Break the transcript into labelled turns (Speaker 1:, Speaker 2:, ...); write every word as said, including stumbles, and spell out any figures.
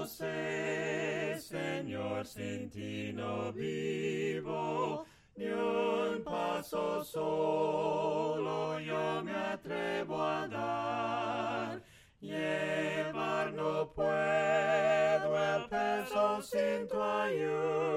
Speaker 1: sé, Señor, sin ti no vivo, ni un paso solo yo me atrevo a dar. Llevar no puedo el peso sin tu ayuda.